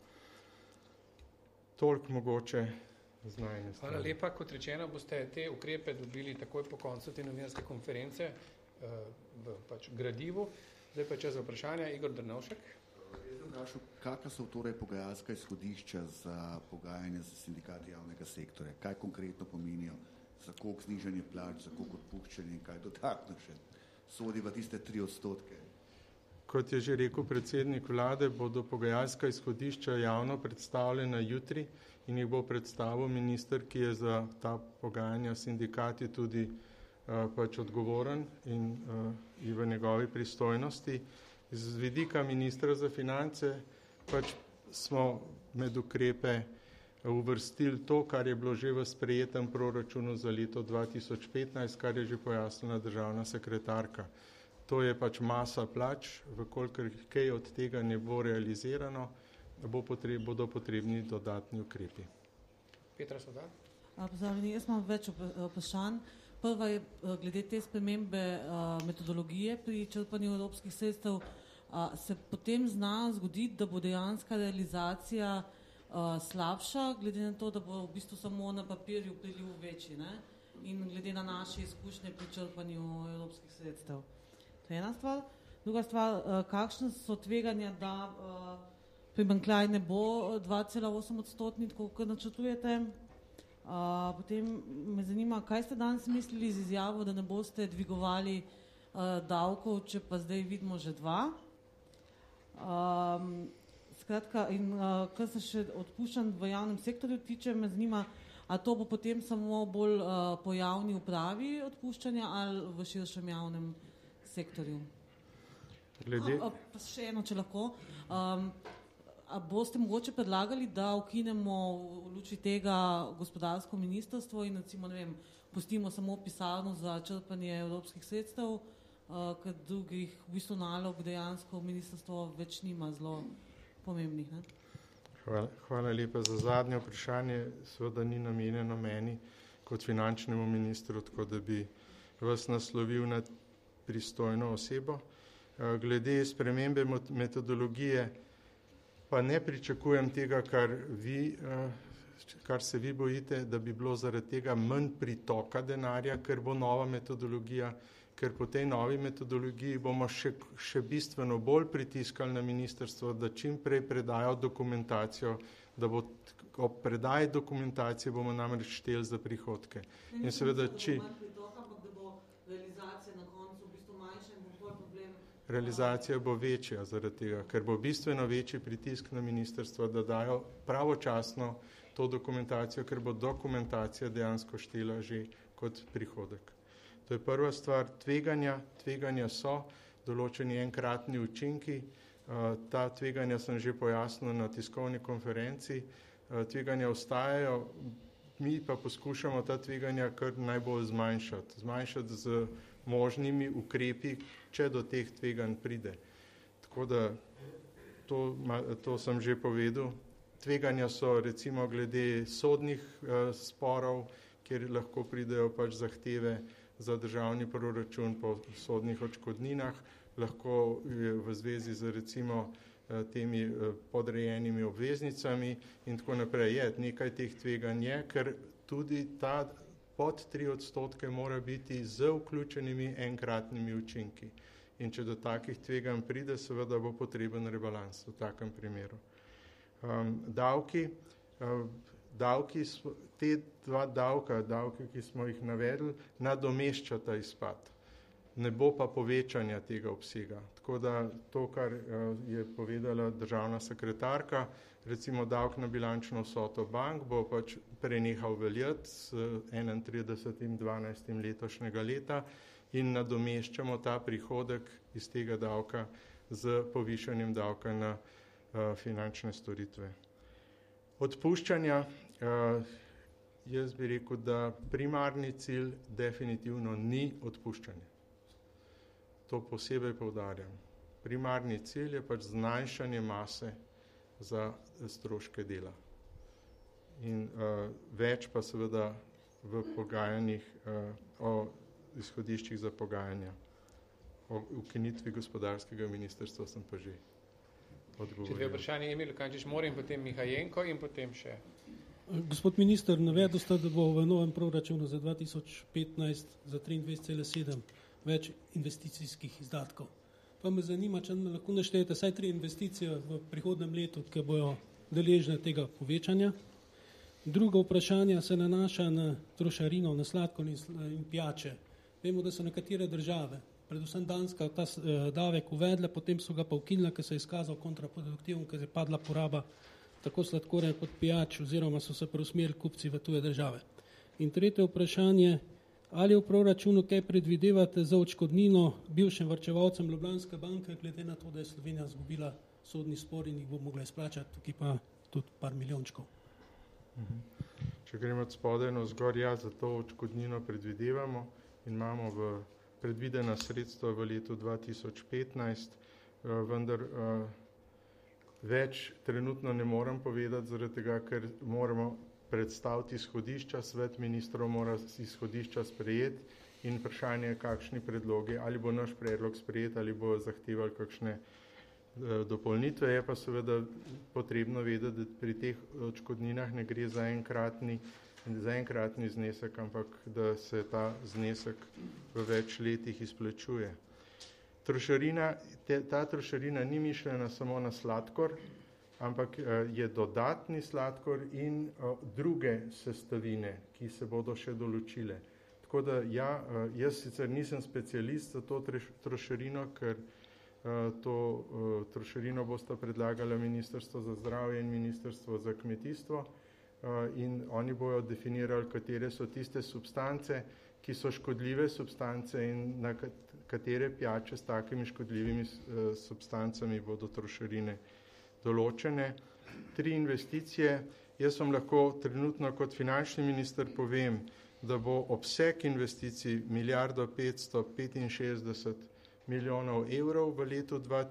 Toliko mogoče z najne strani. Hvala lepa. Kot rečeno, boste te ukrepe dobili takoj po koncu te novinarske konference. v pač gradivu. Zdaj pa čas za vprašanja. Igor Drnovšek. Kakšna so torej pogajalska izhodišča za pogajanje z sindikati javnega sektorja? Kaj konkretno pomenijo? Za koliko znižanje plač, za koliko odpuščanje in kaj dodatno še sodi v tiste tri odstotke? Kot je že rekel predsednik vlade, bodo pogajalska izhodišča javno predstavljena jutri in jih bo predstavil minister, ki je za ta pogajanja sindikati tudi uh, pač odgovoren in uh, je v njegovi pristojnosti. Z vidika ministra za finance pač smo med ukrepe uvrstili to, kar je bilo že v sprejetem proračunu za leto dva tisoč petnajst, kar je že pojasnila državna sekretarka. To je pač masa plač, vkolikor kaj od tega ne bo realizirano, bo potreb, bodo potrebni dodatni ukrepi. Petra Soda. Pozdravljeni, jaz imam več vprašanj. Prva je glede te spremembe metodologije pri črpanju evropskih sredstev. Se potem zna zgoditi, da bo dejanska realizacija slabša, glede na to, da bo v bistvu samo na papirju priliv večji, ne? In glede na naše izkušnje pri črpanju evropskih sredstev. To je ena stvar. Druga stvar, kakšne so tveganja, da primanjkljaj ne bo dva cela osem odstotni, tako kot načrtujete. Potem me zanima, kaj ste danes mislili z izjavo, da ne boste dvigovali davkov, če pa zdaj vidimo že dva. Skratka, in kar se še odpuščanj v javnem sektorju tiče, me zanima, a to bo potem samo bolj po javni upravi odpuščanja ali v širšem javnem sektorju. Glede... A, a, pa še eno, če lahko. Um, a boste mogoče predlagali, da ukinemo v luči tega gospodarsko ministrstvo in recimo, ne vem, pustimo samo pisarno za črpanje evropskih sredstev, uh, ker drugih v bistvu nalog dejansko ministrstvo več nima zelo pomembnih, ne? Hvala, hvala lepa za zadnje vprašanje. Seveda ni namenjeno meni kot finančnemu ministru, tako da bi vas naslovil na pristojno osebo. Glede spremembe metodologije pa ne pričakujem tega, kar, vi, kar se vi bojite, da bi bilo zaradi tega manj pritoka denarja, ker bo nova metodologija, ker po tej novi metodologiji bomo še, še bistveno bolj pritiskali na ministrstvo, da čim prej predajo dokumentacijo, da bo ob predaji dokumentacije bomo namreč šteli za prihodke. In seveda, či... Realizacija bo večja zaradi tega, ker bo bistveno večji pritisk na ministrstvo, da dajo pravočasno to dokumentacijo, ker bo dokumentacija dejansko štela že kot prihodek. To je prva stvar. Tveganja, tveganja so določeni enkratni učinki. Ta tveganja sem že pojasnil na tiskovni konferenci. Tveganja ostajajo, mi pa poskušamo ta tveganja kar najbolj zmanjšati. Zmanjšati z možnimi ukrepi, če do teh tveganj pride. Tako da to, to sem že povedal. Tveganja so recimo glede sodnih eh, sporov, kjer lahko pridejo pač zahteve za državni proračun po sodnih odškodninah, lahko je v zvezi z recimo eh, temi eh, podrejenimi obveznicami in tako naprej. Je, nekaj teh tveganj je, ker tudi ta pod tri odstotke mora biti z vključenimi enkratnimi učinki. In če do takih tveganj pride, seveda bo potreben rebalans v takem primeru. Um, davki, uh, davki, te dva davka, davke, ki smo jih navedli, nadomeščata izpad. Ne bo pa povečanja tega obsega. Tako da to, kar uh, je povedala državna sekretarka, recimo davek na bilančno vsoto bank bo pač prenehal veljati s enaintridesetim dvanajstim letošnjega leta in nadomeščamo ta prihodek iz tega davka z povišanjem davka na uh, finančne storitve. Odpuščanja, uh, jaz bi rekel, da primarni cilj definitivno ni odpuščanje. To posebej poudarjam. Primarni cilj je pač zmanjšanje mase za stroške dela. In uh, več pa seveda v pogajanjih uh, o izhodiščih za pogajanja. O ukinitvi gospodarskega ministrstva sem pa že odgovoril. Če dve vprašanje, Emil Lukančič Mori in potem Mihajenko in potem še. Gospod minister, navedel ste, da bo v novem proračunu za dva tisoč petnajst za triindvajset cela sedem več investicijskih izdatkov. Pa me zanima, če me lahko naštejete vsaj tri investicije v prihodnem letu, ki bojo deležne tega povečanja. Drugo vprašanje se nanaša na trošarino, na sladkor in pijače. Vemo, da so nekatere države, predvsem Danska, ta davek uvedle, potem so ga pa ukinile, ker se je izkazal kontraproduktiven, ker je padla poraba tako sladkorja kot pijač, oziroma so se preusmerili kupci v tuje države. In tretje vprašanje, ali v proračunu kaj predvidevate za odškodnino bivšim varčevalcem Ljubljanske banke, glede na to, da je Slovenija izgubila sodni spor in jih bo mogla izplačati, tukaj pa tudi par milijončkov. Če gremo od spodaj na vzgor, ja, za to odškodnino predvidevamo in imamo v predvidena sredstva v letu dva tisoč petnajst, vendar več trenutno ne moram povedati, zaradi tega, ker moramo predstaviti izhodišča, svet ministrov mora izhodišča sprejeti in vprašanje, kakšni predlogi, ali bo naš predlog sprejet, ali bo zahtevali kakšne dopolnitve. Je pa seveda potrebno vedeti, da pri teh odškodninah ne gre za enkratni, za enkratni znesek, ampak da se ta znesek v več letih izplačuje. Trošarina, te, ta trošarina ni mišljena samo na sladkor, ampak je dodatni sladkor in druge sestavine, ki se bodo še določile. Tako da ja, jaz sicer nisem specialist za to trošarino, ker to trošarino bosta predlagala Ministrstvo za zdravje in Ministrstvo za kmetijstvo in oni bojo definirali, katere so tiste substance, ki so škodljive substance in na katere pijače s takimi škodljivimi substancami bodo trošarine določene. Tri investicije. Jaz vam lahko trenutno kot finančni minister povem, da bo obseg investicij milijardo petsto petinšestdeset milijonov evrov v letu dva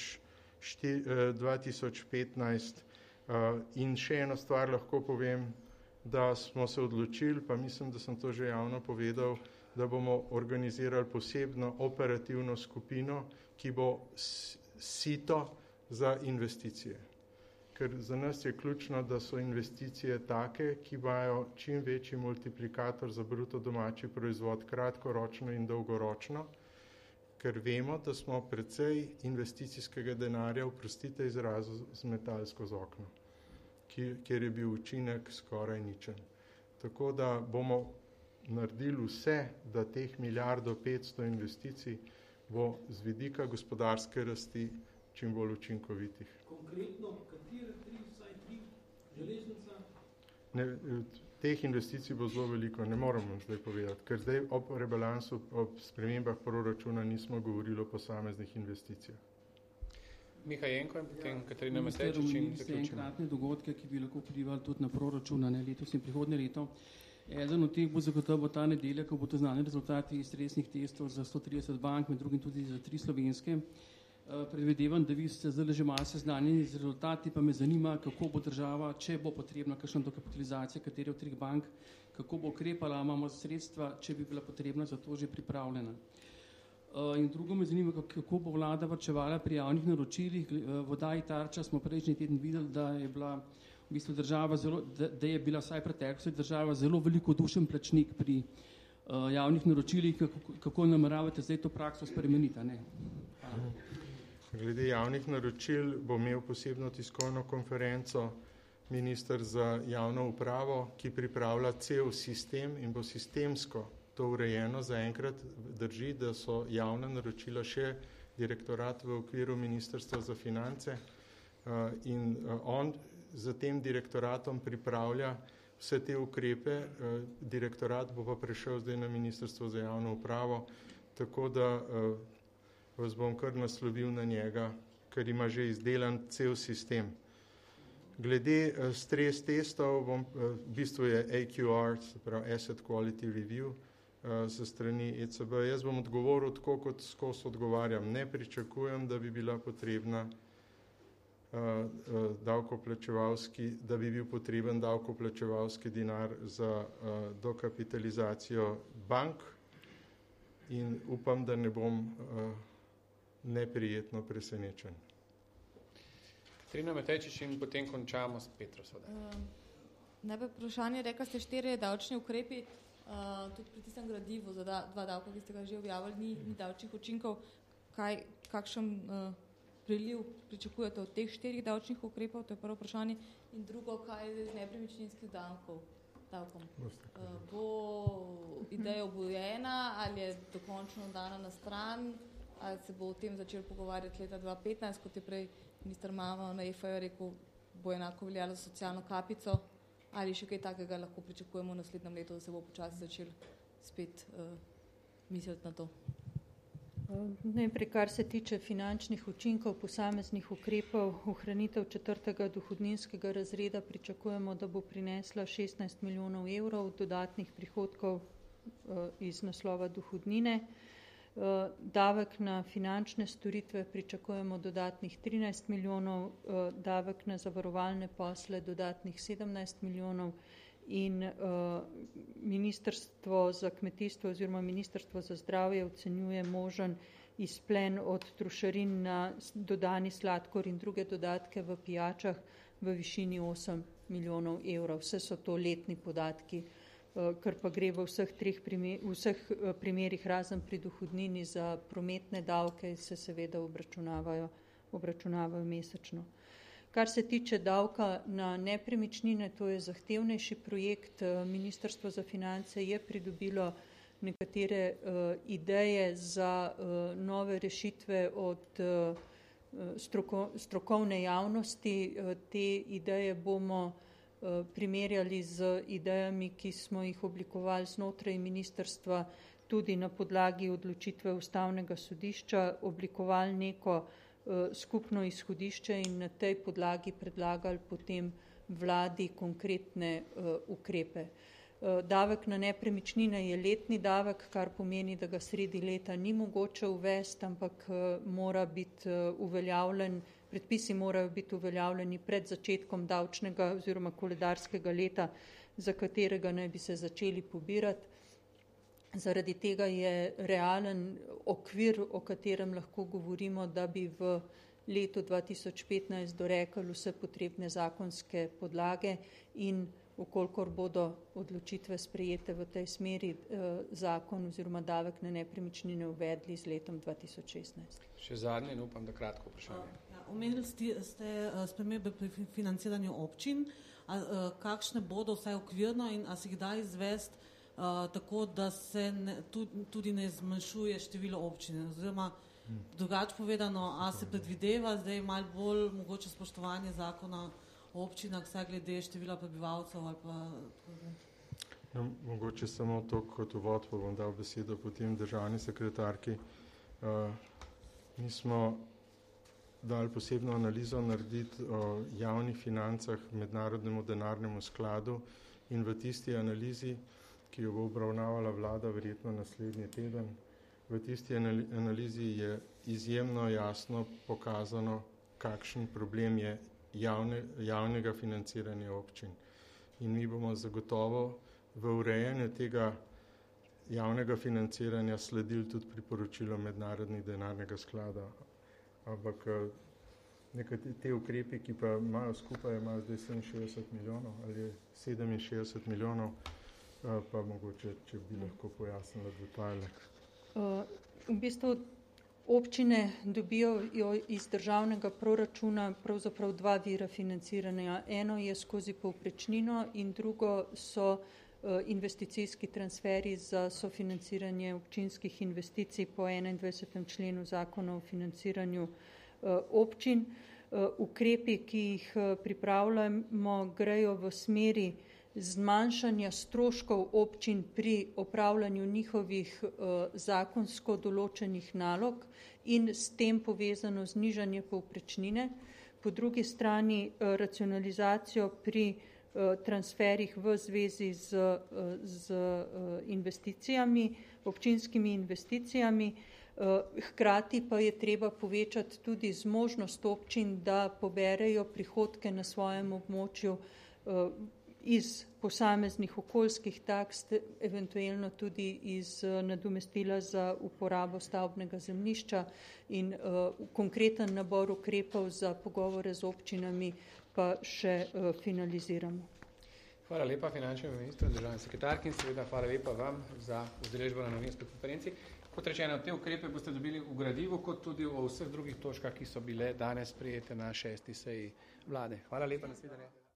tisoč petnajst. In še eno stvar lahko povem, da smo se odločili, pa mislim, da sem to že javno povedal, da bomo organizirali posebno operativno skupino, ki bo sito za investicije. Ker za nas je ključno, da so investicije take, ki imajo čim večji multiplikator za bruto domači proizvod kratkoročno in dolgoročno, ker vemo, da smo precej investicijskega denarja, oprostite izrazu, zmetali skozi okno, kjer je bil učinek skoraj ničen. Tako da bomo naredili vse, da teh milijardo petsto investicij bo z vidika gospodarske rasti čim bolj učinkovitih. Konkretno, katere tri, vsaj tri, železnica? Ne, teh investicij bo zelo veliko, ne moramo zdaj povedati, ker zdaj ob rebalansu, ob spremembah proračuna nismo govorili o posameznih investicijah. Miha Jenko in potem Katarina Mesečevič in zaključimo. Enkratne dogodke, ki bi lahko vplivali tudi na proračuna, ne, letos in prihodnje leto. Eden od teh bo zagotovo ta nedelja, ko bodo znani rezultati stresnih testov za sto trideset bank, med drugim tudi za tri slovenske. Predvidevam, da vi ste zdaj že malo seznanjeni z rezultati, pa me zanima, kako bo država, če bo potrebna kakšna dokapitalizacija katere od treh bank, kako bo ukrepala, imamo sredstva, če bi bila potrebna za to že pripravljena. In drugo me zanima, kako bo vlada varčevala pri javnih naročilih. V oddaji Tarča smo prejšnji teden videli, da je bila v bistvu država zelo, da, da je bila vsaj preteklosti država zelo velikodušen plačnik pri uh, javnih naročilih. Kako, kako nameravate zdaj to prakso spremeniti? Ne? Glede javnih naročil bo imel posebno tiskovno konferenco minister za javno upravo, ki pripravlja cel sistem in bo sistemsko to urejeno. Zaenkrat drži, da so javna naročila še direktorat v okviru Ministrstva za finance in on za tem direktoratom pripravlja vse te ukrepe. Direktorat bo pa prešel zdaj na Ministrstvo za javno upravo, tako da vas bom kar naslovil na njega, ker ima že izdelan cel sistem. Glede stres testov, bom, v bistvu je A Q R, se pravi Asset Quality Review, za strani E C B. Jaz bom odgovoril tako, kot skozi odgovarjam. Ne pričakujem, da bi bila potrebna davkoplačevalski, da bi bil potreben davkoplačevalski denar za dokapitalizacijo bank in upam, da ne bom neprijetno presenečen. Katarina Matejčič in potem končamo s Petro Sodaj. Uh, najprej vprašanje, rekla ste štiri davčni ukrepi. Uh, tudi pri tistem gradivu za da, dva davka, ki ste ga že objavili, ni, ni davčnih učinkov. Kaj, kakšen uh, priliv pričakujete od teh štirih davčnih ukrepov? To je prvo vprašanje. In drugo, kaj je z nepremičninskih davkov? davkom? Uh, bo ideja obojena ali je dokončno dana na stran? Ali se bo o tem začel pogovarjati leta dva tisoč petnajst, kot je prej minister Mamo na E F A rekel, bo enako veljalo za socialno kapico? Ali še kaj takega lahko pričakujemo v naslednjem letu, da se bo počasi začel spet uh, misliti na to? Najprej, kar se tiče finančnih učinkov posameznih ukrepov, ohranitev četrtega dohodninskega razreda pričakujemo, da bo prinesla šestnajst milijonov evrov dodatnih prihodkov uh, iz naslova dohodnine. Uh, davek na finančne storitve pričakujemo dodatnih trinajst milijonov, uh, davek na zavarovalne posle dodatnih sedemnajst milijonov in uh, Ministrstvo za kmetijstvo oziroma Ministrstvo za zdravje ocenjuje možen izplen od trošarin na dodani sladkor in druge dodatke v pijačah v višini osem milijonov evrov. Vse so to letni podatki, kar pa gre v vseh treh primer, v vseh primerih razen pri dohodnini za prometne davke se seveda obračunavajo, obračunavajo mesečno. Kar se tiče davka na nepremičnine, to je zahtevnejši projekt. Ministrstvo za finance je pridobilo nekatere uh, ideje za uh, nove rešitve od uh, stroko, strokovne javnosti. Uh, te ideje bomo uh, primerjali z idejami, ki smo jih oblikovali znotraj ministrstva, tudi na podlagi odločitve Ustavnega sodišča, oblikovali neko skupno izhodišče in na tej podlagi predlagali potem vladi konkretne uh, ukrepe. Uh, davek na nepremičnine je letni davek, kar pomeni, da ga sredi leta ni mogoče uvesti, ampak uh, mora biti uh, uveljavljen, predpisi morajo biti uveljavljeni pred začetkom davčnega oziroma koledarskega leta, za katerega naj bi se začeli pobirati. Zaradi tega je realen okvir, o katerem lahko govorimo, da bi v letu dva tisoč petnajst dorekali vse potrebne zakonske podlage in ukolikor bodo odločitve sprejete v tej smeri, zakon oziroma davek na nepremičnine uvedli z letom dva tisoč šestnajst. Še zadnje in upam, da kratko vprašanje. Ja, omenili ste, ste spremembe pri financiranju občin, a, kakšne bodo vsaj okvirno in a se jih da izvesti Uh, tako, da se ne, tudi, tudi ne zmanjšuje število občine. Oziroma, hmm. drugače povedano, a se predvideva zdaj malo bolj mogoče spoštovanje zakona o občinah, vsaj glede števila prebivalcev ali pa... No, mogoče samo to kot uvod, pa bom dal besedo potem državni sekretarki. Uh, mi smo dali posebno analizo narediti o javnih financah Mednarodnemu denarnemu skladu in v tisti analizi, ki jo bo obravnavala vlada verjetno naslednji teden. V tisti analizi je izjemno jasno pokazano, kakšen problem je javne, javnega financiranja občin. In mi bomo zagotovo v urejanju tega javnega financiranja sledili tudi priporočilo Mednarodnega denarnega sklada. Ampak nekaj te ukrepi, ki pa imajo skupaj, imajo zdaj sedeminšestdeset milijonov ali sedeminšestdeset milijonov, pa mogoče, če bi lahko pojasnila detajle. V bistvu občine dobijo iz državnega proračuna pravzaprav dva vira financiranja. Eno je skozi povprečnino in drugo so investicijski transferi za sofinanciranje občinskih investicij po enaindvajsetem členu zakona o financiranju občin. Ukrepi, ki jih pripravljamo, grejo v smeri zmanjšanja stroškov občin pri opravljanju njihovih uh, zakonsko določenih nalog in s tem povezano znižanje povprečnine. Po drugi strani uh, racionalizacijo pri uh, transferih v zvezi z, uh, z uh, investicijami, občinskimi investicijami. Uh, hkrati pa je treba povečati tudi zmožnost občin, da poberejo prihodke na svojem območju uh, iz posameznih okoljskih taks, eventualno tudi iz nadomestila za uporabo stavbnega zemljišča in uh, konkreten nabor ukrepov za pogovore z občinami pa še uh, finaliziramo. Hvala lepa finančnemu ministru in državni sekretarki in seveda hvala lepa vam za udeležbo na novinarski konferenci. Kot rečeno, te ukrepe boste dobili v gradivu, kot tudi o vseh drugih točkah, ki so bile danes prijete na šesti seji vlade. Hvala lepa, nasvidenje.